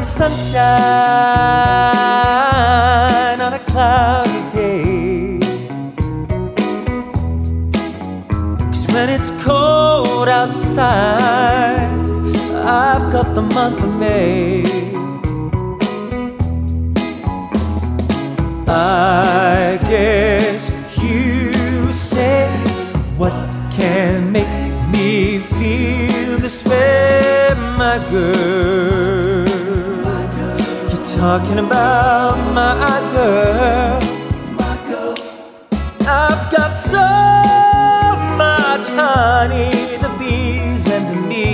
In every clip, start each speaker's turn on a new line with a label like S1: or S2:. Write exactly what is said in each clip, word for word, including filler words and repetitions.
S1: sunshine on a cloudy day. 'Cause when it's cold outside, I've got the month of May. I guess you say, what can make me feel this way, my girl? You're talking about my girl. I've got so much honey, the bees and me.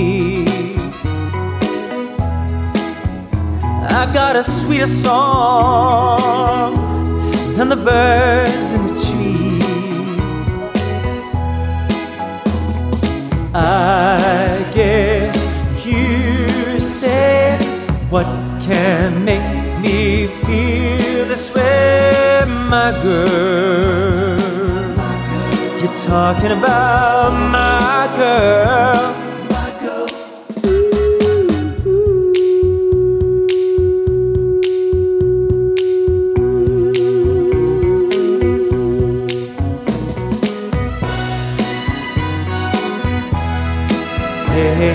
S1: I've got a sweeter song than the birds in the trees. I guess you said, what can make me feel this way, my girl? You're talking about my girl. Hey, hey,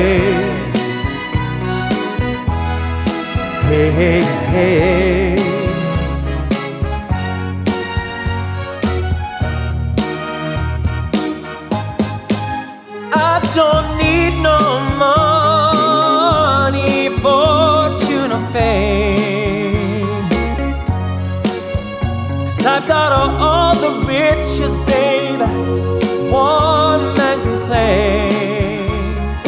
S1: hey, hey, hey. I don't need no money, fortune or fame, 'cause I've got all, all the riches, baby, one man can claim.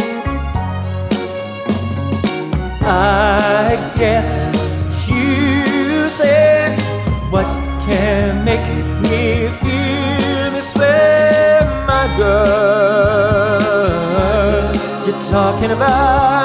S1: I guess you said, what can make me feel this way, my girl? You're talking about